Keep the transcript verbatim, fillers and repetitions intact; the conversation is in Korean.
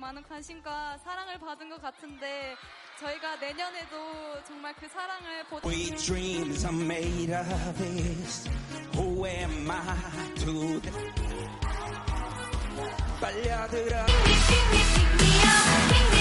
많은 관심과 사랑을 받은 것 같은데 저희가 내년에도 정말 그 사랑을 보다 We dreams are made of this. Who am I to the... 빨려들어